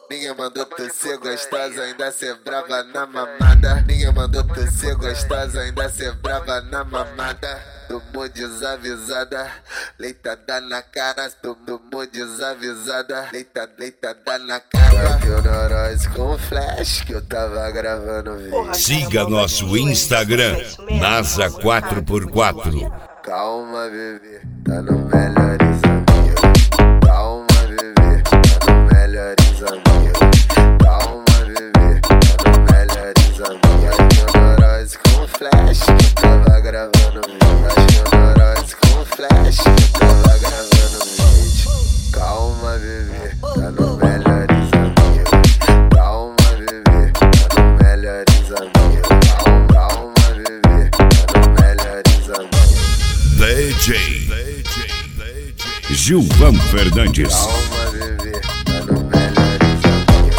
Ninguém mandou tu ser gostosa, ainda ser brava na mamada. Ninguém mandou tu ser gostosa, ainda ser brava na mamada. Tomou desavisada, leitada na cara. Tomou desavisada, leitada na cara. Bateu neurose com flash que eu tava gravando vídeo. Siga nosso Instagram, NASA 4x4. Calma, bebê, tá no melhores amigos. Calma, bebê, tá no melhores amigos. Calma, bebê, tá no melhores amigos. Bateu neurose com flash que eu tava gravando vídeo. Bateu neurose com flash que eu tava gravando vídeo. Calma, bebê, tá no melhores amigos. Calma, bebê, tá no melhores amigos. Calma, bebê, tá no melhores amigos. DJ Gilvan Fernandes. Calma, bebê, tá no melhores amigos.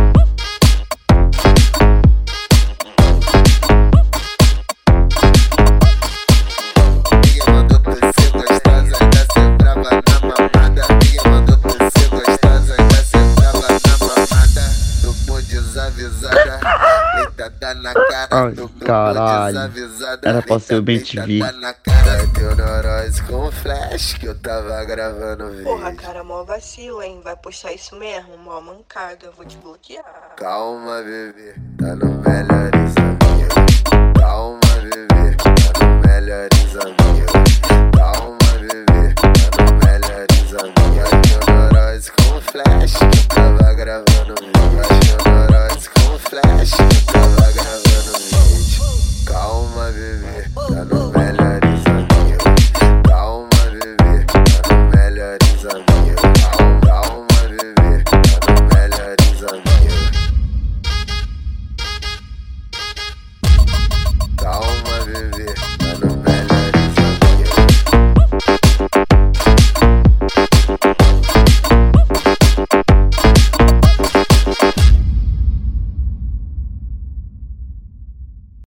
Ninguém mandou tu ser gostosa, ainda ser brava na mamada. Ninguém mandou tu ser gostosa, ainda ser brava na mamada. Tomou desavisada, leitada na cara. Ai, caralho. Era pra ser o BTV. Bateu neurose com flash que eu tava gravando vídeo. Porra, cara, mó vacilo, hein? Vai postar isso mesmo? Mó mancada, vou te bloquear. Calma, bebê, tá no melhores amigos. Calma, bebê, tá no melhores amigos. Calma, bebê, tá no melhores amigos. Bateu neurose com flash que eu tava gravando vídeo. Bateu neurose com flash que eu tava gravando vídeo. Calma, bebê, tá no melhores amigos. Calma, bebê, tá no melhores amigos. Calma, bebê, tá no melhores amigos.